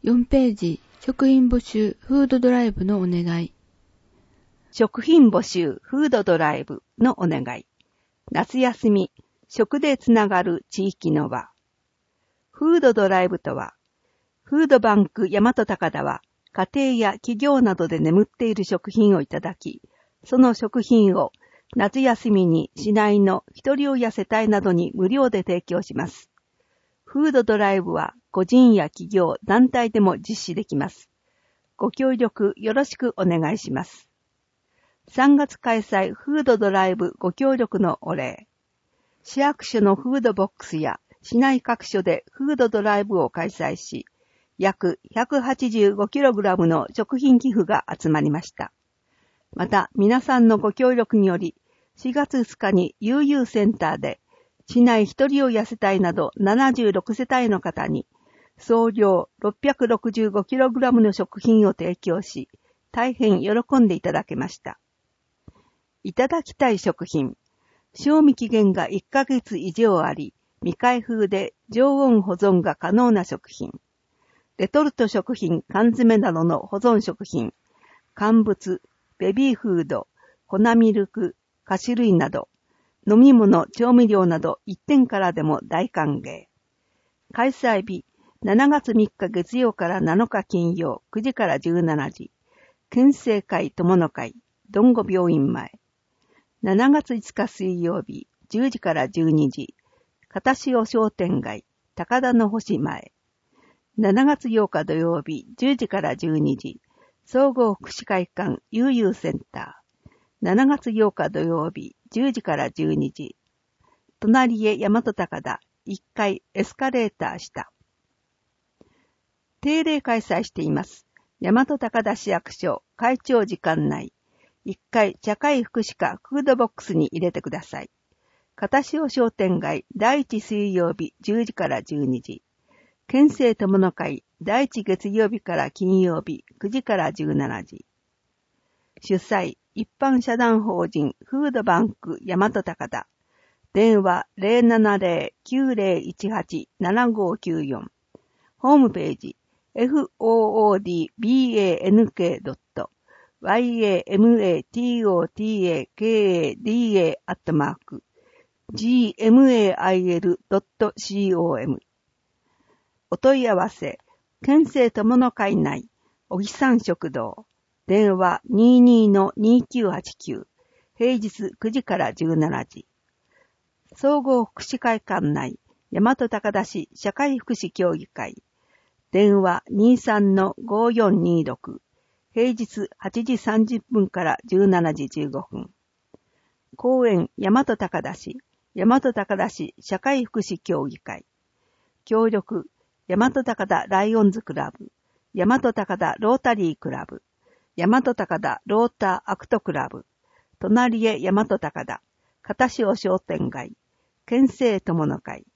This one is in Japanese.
4ページ、食品募集、フードドライブのお願い。 食品募集、フードドライブのお願い。夏休み、食でつながる地域の場。フードドライブとは、フードバンク大和高田は、家庭や企業などで眠っている食品をいただき、その食品を夏休みに市内の一人親世帯などに無料で提供します。フードドライブは個人や企業、団体でも実施できます。ご協力よろしくお願いします。3月開催フードドライブご協力のお礼。市役所のフードボックスや市内各所でフードドライブを開催し、約 185kg の食品寄付が集まりました。また、皆さんのご協力により、4月2日に悠々センターで、市内一人親世帯など76世帯の方に、総量 665kg の食品を提供し、大変喜んでいただけました。いただきたい食品。賞味期限が1ヶ月以上あり、未開封で常温保存が可能な食品。レトルト食品、缶詰などの保存食品。乾物、ベビーフード、粉ミルク、菓子類など、飲み物、調味料など1点からでも大歓迎。開催日、7月3日月曜から7日金曜、9時から17時。県政会友の会、どんご病院前。7月5日水曜日、10時から12時。片潮商店街、高田の星前。7月8日土曜日、10時から12時。総合福祉会館、悠々センター。7月8日土曜日、10時から12時。隣へ大和高田、1階エスカレーター下。定例開催しています。大和高田市役所、会長時間内。1階社会福祉課フードボックスに入れてください。片潮商店街、第1水曜日、10時から12時。県政友の会、第1月曜日から金曜日、9時から17時。主催、一般社団法人フードバンク大和高田。電話 070-9018-7594。ホームページ foodbankotada@gmail.com。お問い合わせ、県政友の会内、小木山食堂。電話 22-2989。平日9時から17時。総合福祉会館内、大和高田市社会福祉協議会。電話 23-5426。平日8時30分から17時15分。公園大和高田市、大和高田市社会福祉協議会。協力、大和高田ライオンズクラブ、大和高田ロータリークラブ、大和高田ローターアクトクラブ、隣へ大和高田、片潮商店街、県政友の会。